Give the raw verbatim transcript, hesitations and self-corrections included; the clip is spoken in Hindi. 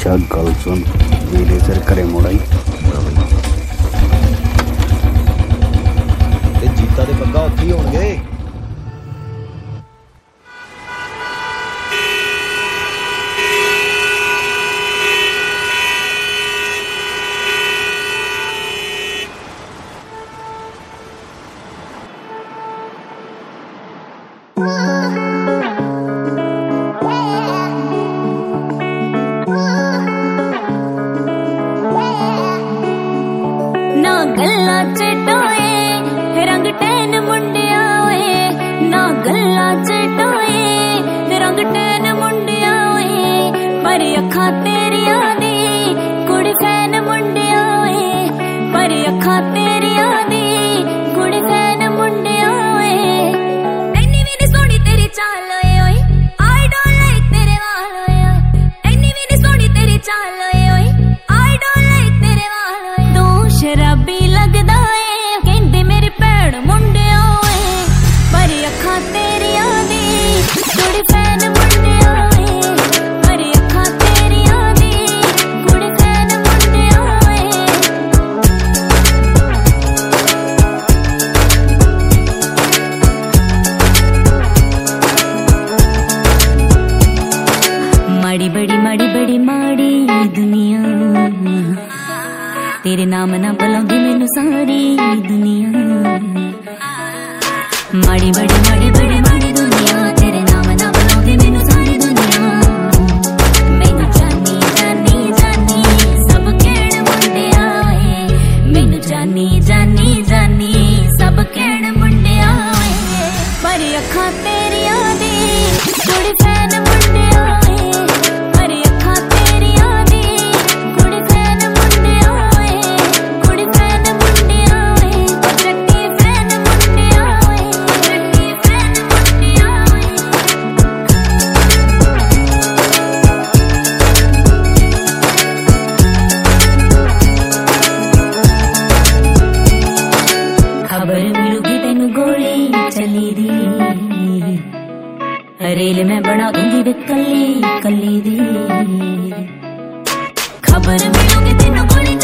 अच्छा गल सुन, मेरे सिर करे मुड़ाई जीता दे पक्का उत्थे ही होणगे। ना गल्ला चटाए रंग टैन मुंडिया ओए, ना गल्ला चटाए रंग टैन मुंडिया ओए, पर अखा तेरिया दी कुड़ी फैन मुंडिया ओए, पर अखा तेरिया दी कुड़ी फैन मुंडिया ओए। एनी भी नी सोहनी तेरी चाल ओए ओए, आई डोंट लाइक तेरे वाल ओए, एनी भी नी सोहनी तेरी चाल ओए ओए, आई डोंट लाइक तेरे वाल ओए। तू शराबी लगदा ए कहंदे मेरी भैन मुंडिया ओए, पर अखा तेरिया दी कुड़ी फैन मुंडिया ओए, पर अखा तेरिया दी कुड़ी फैन मुंडिया ओए। माड़ी बड़ी माड़ी बड़ी माड़ी दुनिया, तेरे नाम ना बुलांदी मैनू सारी दुनिया। माड़ी बड़ी माड़ी बड़ी माड़ी दुनिया, तेरे नाम ना बुलांदी मैनू सारी दुनिया। मैनू जानी जानी जानी सब कहण मुंडिया ओए, मैनू जानी जानी जानी सब कहण मुंडिया ओए, पर अखा तेरिया दी कुड़ी फैन मुंडिया ओए, पर अखा तेरिया दी कुड़ी फैन मुंडिया ओए, कुड़ी फैन मुंडिया ओए, जट्टी फैन मुंडिया ओए, जट्टी फैन मुंडिया ओए। खबर मिलूगी तेनू गोली चली दी, रेल मैं बना दूंगी वे कली कली दी। खबर मिलूगी तेनू गोली